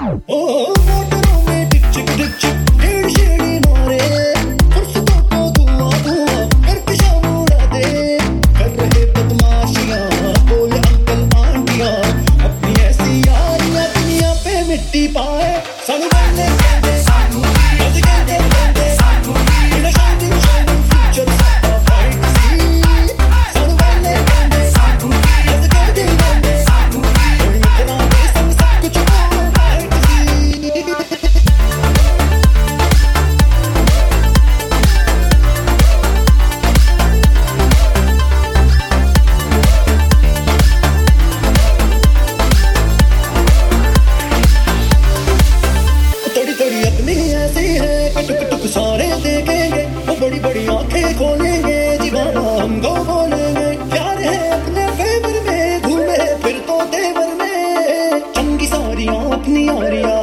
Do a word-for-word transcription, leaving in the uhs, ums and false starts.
ओ मोटरों में टिक चिक टिक चिक ढेड़ शेड़ी मारे, फुर्सतों को धुआं धुआं करके शाम उड़ा दे। कर रहे बदमाशियां बोले अंकल आंटियां, अपनी ऐसी यारियां दुनिया पे मिट्टी पाए। सानू बनने कहंदे, सानू अज कहंदे कहंदे, सानू बिना शाइनिंग शाइनिंग फ्यूचर साडा ब्राइट सी। सानू बनने कहंदे, सानू अज कहंदे कहंदे, सानू कोई इतना दे संग सब कुछ ब्राइट सी। तड़ी तड़ी अपनी ऐसी है कि टुक टुक सारे देखेंगे, वो बड़ी बड़ी आंखें खोलेंगे, दीवाना हमको बोलेंगे। प्यार है अपने फेवर में, घूमे फिर तो तेवर में, चंगी सारियां अपनी यारियां